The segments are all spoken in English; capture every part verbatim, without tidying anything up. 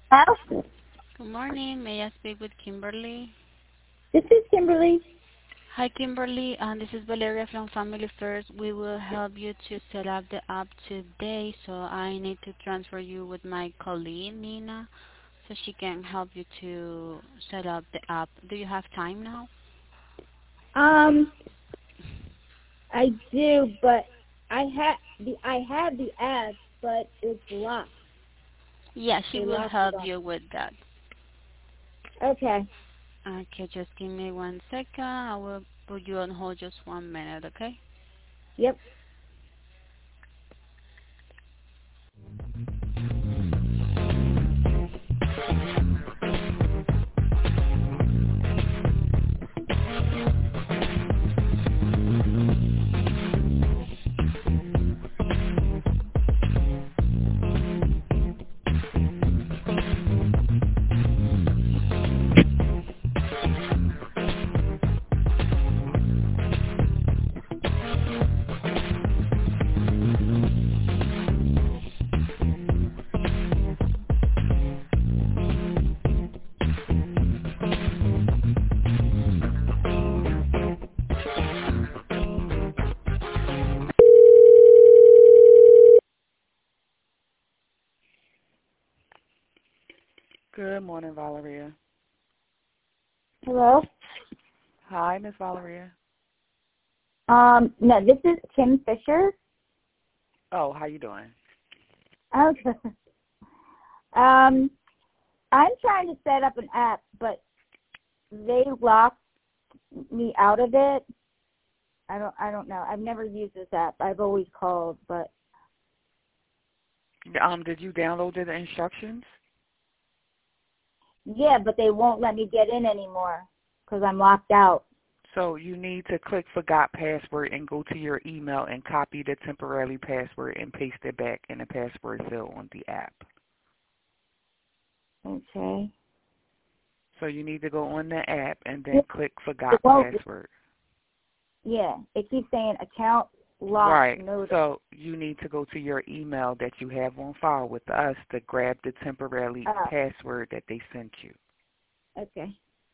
Hello? Good morning. May I speak with Kimberly? This is Kimberly. Hi, Kimberly. Um, this is Valeria from Family First. We will help you to set up the app today, so I need to transfer you with my colleague, Nina, so she can help you to set up the app. Do you have time now? Um, I do, but I had the I had the app, but it's locked. Yeah, she They will locked it help up. you with that. Okay. Okay, just give me one second. I will put you on hold just one minute, okay? Yep. Good morning, Valeria. Hello. Hi, Miss Valeria. Um, no, this is Kim Fisher. Oh, how you doing? Okay. Um, I'm trying to set up an app, but they locked me out of it. I don't. I don't know. I've never used this app. I've always called, but Um, did you download the instructions? yeah, but they won't let me get in anymore because I'm locked out. So you need to click Forgot Password and go to your email and copy the temporary password and paste it back in the password field on the app. Okay. So you need to go on the app and then It click Forgot won't. Password. Yeah, it keeps saying account locked. Right. No. So you need to go to your email that you have on file with us to grab the temporary Oh, password that they sent you. okay.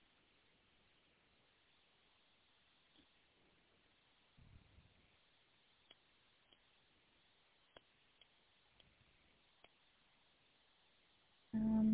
Um,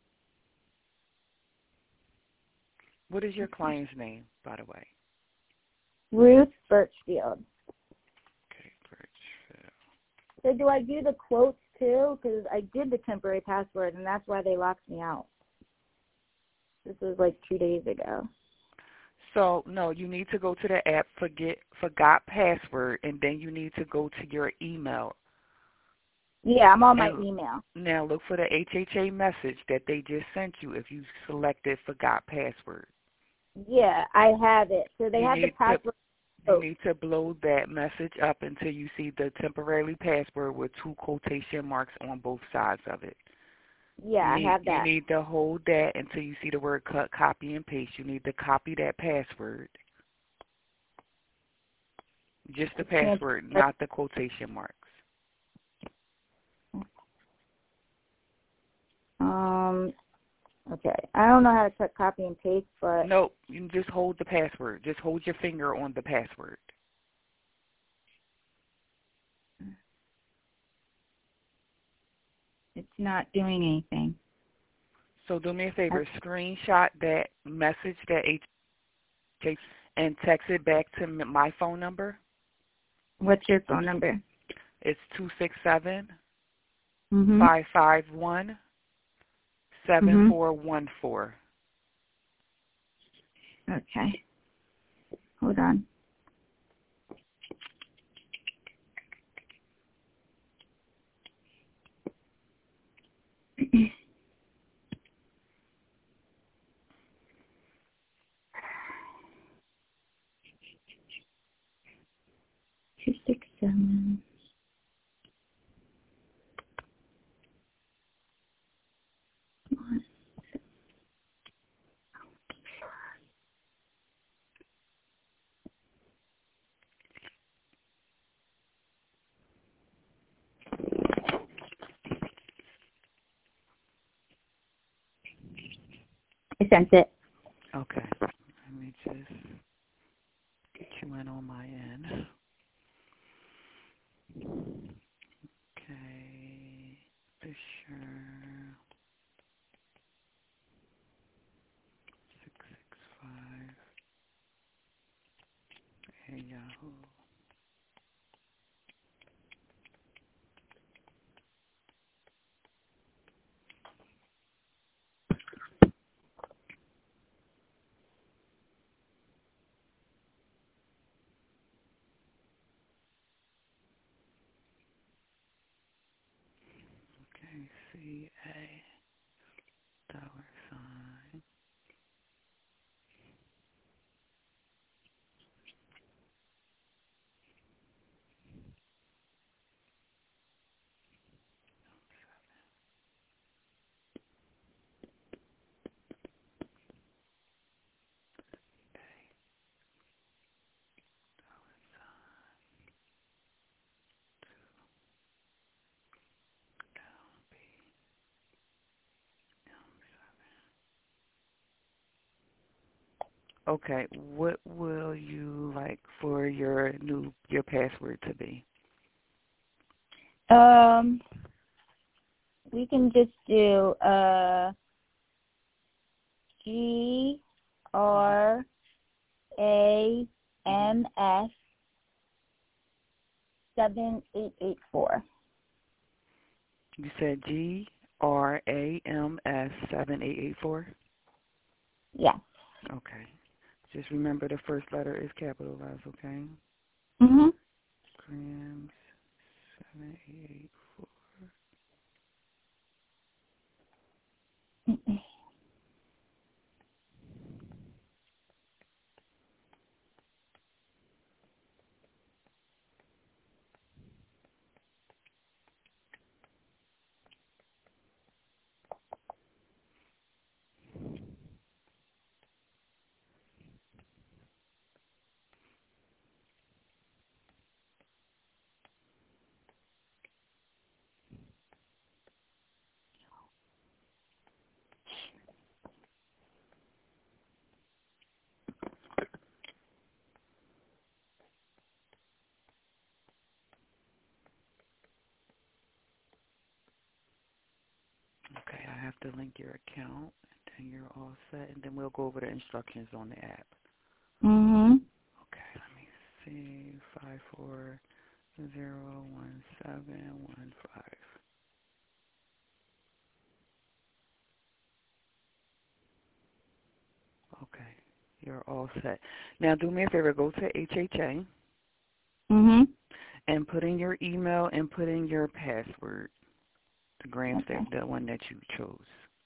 What is your client's name, by the way? Ruth Birchfield. Okay, Birchfield. So do I do the quotes too? Because I did the temporary password, and that's why they locked me out. This was like two days ago. So, no, you need to go to the app, forget, forgot password, and then you need to go to your email. Yeah, I'm on my And email. now look for the H H A message that they just sent you if you selected forgot password. Yeah, I have it. So they You have the need to password. you Oh, need to blow that message up until you see the temporary password with two quotation marks on both sides of it. yeah, You I need have you that. need to hold that until you see the word cut, copy, and paste. You need to copy that password. Just the I can't. password, not the quotation marks. Um. Okay. I don't know how to cut copy and paste, but Nope, you can just hold the password. Just hold your finger on the password. it's not doing anything. So do me a favor, screenshot that message that H H and text it back to m- my phone number. What's your phone number? It's two six seven, Mhm. five five one, seven Mhm. four one four. Okay. Hold on. Two six seven. sent it. Okay. Let me just get you in on my end. Okay. Fisher. six six five. Hey, Yahoo. Okay. C A dollar sign. Okay, what will you like for your new your password to be? Um, we can just do uh G R A M S seven eight eight four. You said G R A M S seven eight eight four? Yes. Okay. Just remember the first letter is capitalized, okay? Mhm. Grams seven eight eight four. Okay, I have to link your account, and then you're all set, and then we'll go over the instructions on the app. Mhm. Okay, let me see. Five four zero one seven one five. Okay, you're all set. Now do me a favor, go to H H A Mhm. and put in your email and put in your password, the Grams, Okay. that the one that you chose.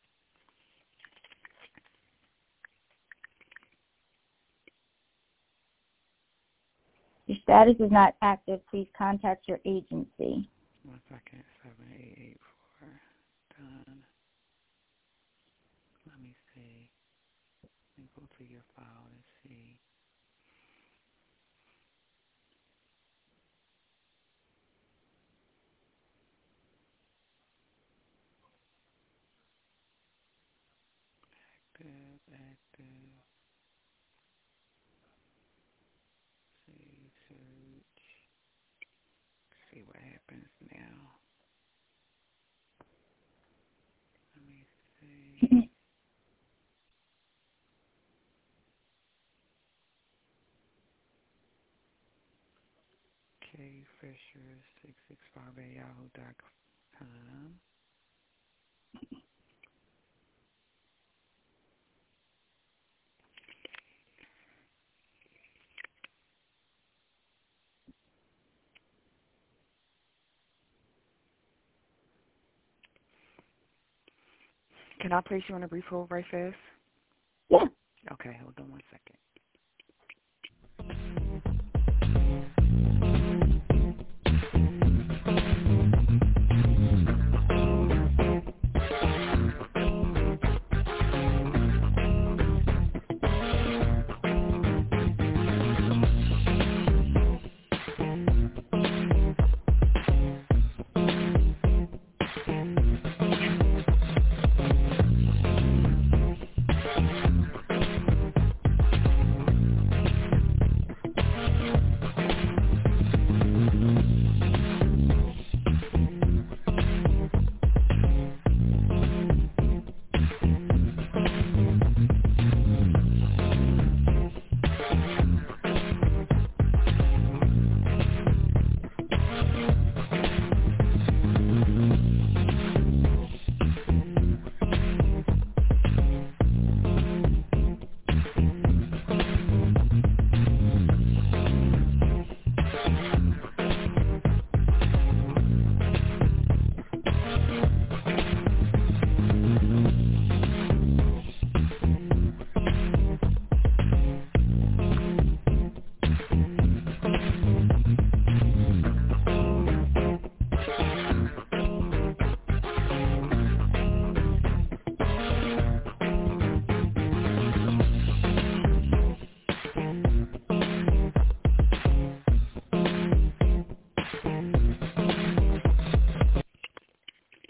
Your status is not active. Please contact your agency. One second, seven eight eight four. Done. Let me see. Let me go to your file and see. Active, active. See, search. See what happens now. Let me see. K Fisher six six five at yahoo dot com. Can I place you on a brief hold right fast? Yeah. Okay, hold on one second.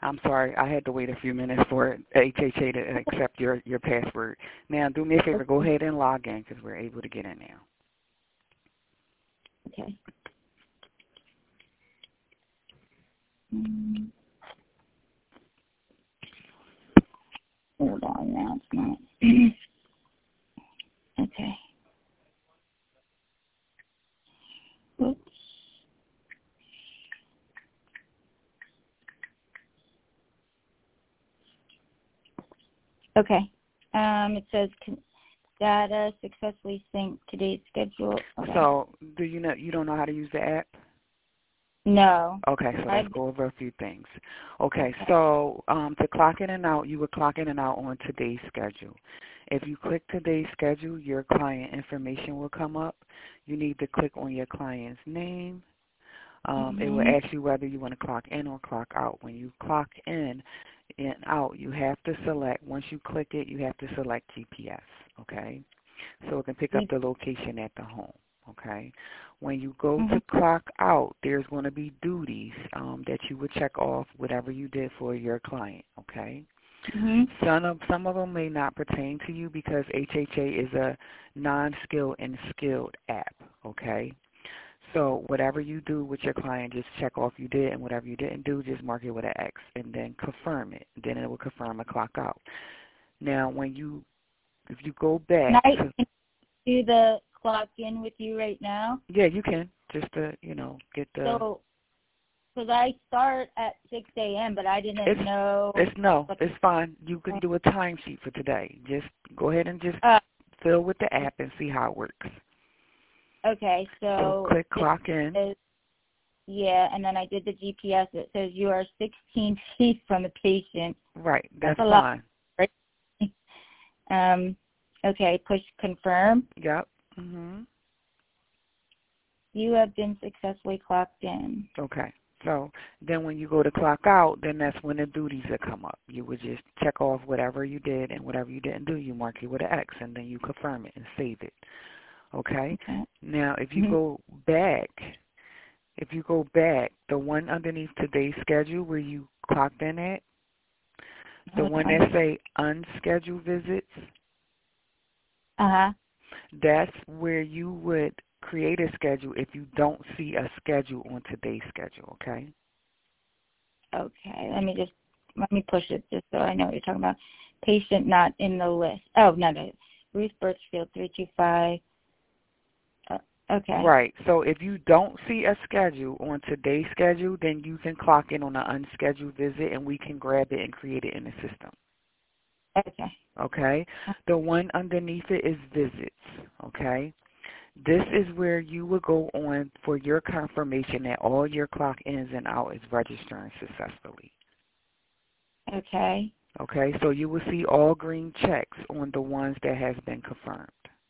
I'm sorry. I had to wait a few minutes for H H A to accept your, your password. Now, do me a favor. Go ahead and log in because we're able to get in now. Okay. Mm. Hold on now. It's not. Okay. Oops. Okay. Um, it says con- data successfully synced today's schedule. Okay. So, do you know you don't know how to use the app? No. Okay, so let's I've, go over a few things. Okay, so um, to clock in and out, you would clock in and out on today's schedule. If you click today's schedule, your client information will come up. You need to click on your client's name. Um, mm-hmm. It will ask you whether you want to clock in or clock out. When you clock in and out, you have to select, once you click it, you have to select G P S, okay? So it can pick up the location at the home, okay? When you go mm-hmm. to clock out, there's going to be duties um, that you would check off whatever you did for your client, okay? Mm-hmm. Some of, some of them may not pertain to you because H H A is a non-skilled and skilled app, okay? So whatever you do with your client, just check off you did, and whatever you didn't do, just mark it with an X, and then confirm it. Then it will confirm a clock out. Now, when you, if you go back, Can I do the clock in with you right now? Yeah, you can, just to, you know, get the. So, because I start at six a.m., but I didn't it's, know. It's no, it's fine. You can do a timesheet for today. Just go ahead and just uh, fill with the app and see how it works. Okay, so, So click clock in. Is, yeah, and then I did the G P S. It says you are sixteen feet from the patient. Right, that's, that's fine. Lot, right? Um, okay, push confirm. Yep. Mhm. You have been successfully clocked in. Okay. So then when you go to clock out, then that's when the duties will come up. You would just check off whatever you did, and whatever you didn't do, you mark it with an X, and then you confirm it and save it. Okay? Okay. Now, if you Mm-hmm. go back, if you go back, the one underneath today's schedule where you clocked in at, the Hold one on. that say unscheduled visits, Uh-huh. that's where you would create a schedule if you don't see a schedule on today's schedule, okay? Okay, let me just, let me push it just so I know what you're talking about. Patient not in the list. Oh, no, no. Ruth Birchfield, three two five. Uh, okay. Right. So if you don't see a schedule on today's schedule, then you can clock in on an unscheduled visit, and we can grab it and create it in the system. Okay. Okay? The one underneath it is visits, okay? This is where you will go on for your confirmation that all your clock ins and out is registering successfully. Okay. Okay, so you will see all green checks on the ones that has been confirmed.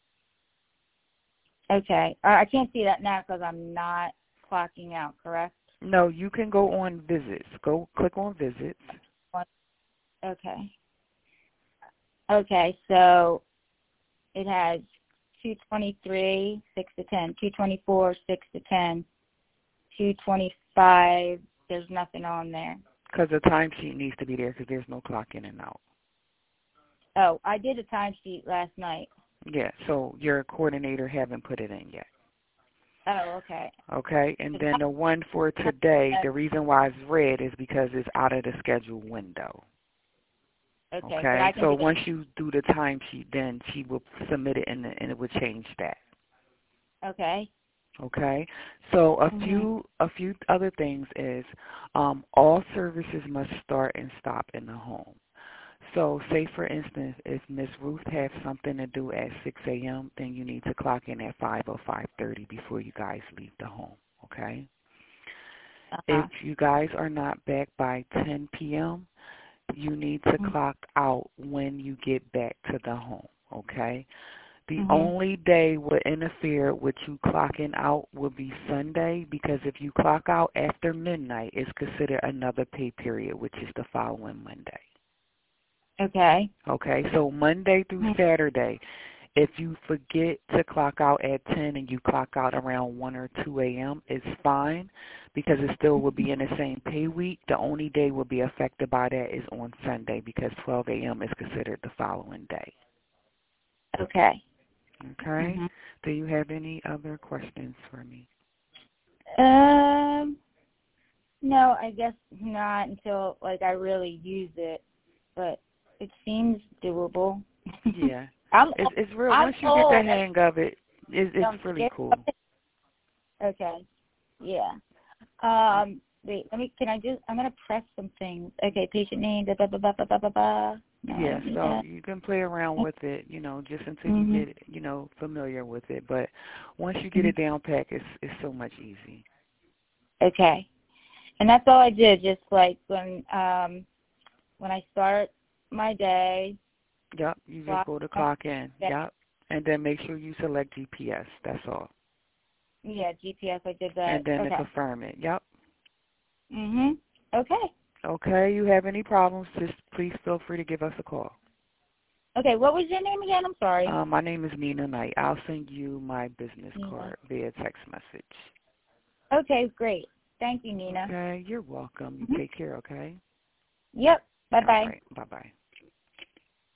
Okay. Uh, I can't see that now because I'm not clocking out, correct? No, you can go on visits. Go click on visits. Okay. Okay, so it has two twenty-three, six to ten, two twenty-four, six to ten, two twenty-five, there's nothing on there. Because the timesheet needs to be there because there's no clock in and out. Oh, I did a timesheet last night. Yeah, so your coordinator haven't put it in yet. Oh, okay. Okay, and then the one for today, the reason why it's red is because it's out of the schedule window. Okay, Okay, but I can so do once you do the timesheet, then she will submit it and, and it will change that. Okay. Okay, so a Mm-hmm. few a few other things is um, all services must start and stop in the home. So say, for instance, if Miss Ruth has something to do at six a.m., then you need to clock in at five or five thirty before you guys leave the home, okay? Uh-huh. If you guys are not back by ten p.m., you need to Mm-hmm. clock out when you get back to the home, okay? The Mm-hmm. only day would interfere with you clocking out would be Sunday, because if you clock out after midnight, it's considered another pay period, which is the following Monday. Okay. Okay, so Monday through Mm-hmm. Saturday, If you forget to clock out at ten and you clock out around one or two a.m., it's fine because it still will be in the same pay week. The only day will be affected by that is on Sunday because twelve a.m. is considered the following day. Okay. Okay. Mm-hmm. Do you have any other questions for me? Um, no, I guess not until, like, I really use it, but it seems doable. Yeah. I'm, It's, it's real. I'm Once you old. get the hang of it, it's, I'm it's really scared cool. of it. Okay. Yeah. Um, wait, let me, can I just, I'm going to press some things. Okay, patient name, blah, blah, blah, blah, blah, blah, blah, blah. No, I Yeah, don't need so that. you can play around with it, you know, just until Mm-hmm. you get, you know, familiar with it. But once you get Mm-hmm. it down pat, it's it's so much easy. Okay. And that's all I did, just like when, um, when I start my day. Yep, you just Clock go to out. clock in. Yep, and then make sure you select G P S. That's all. Yeah, G P S, I did that. And then Okay. to confirm it. Yep. Mhm. Okay. Okay, you have any problems, just please feel free to give us a call. Okay, what was your name again? I'm sorry. Um, my name is Nina Knight. I'll send you my business Nina. card via text message. Okay, great. Thank you, Nina. Okay, you're welcome. You Mhm. take care, okay? Yep. Bye-bye. All right, bye-bye.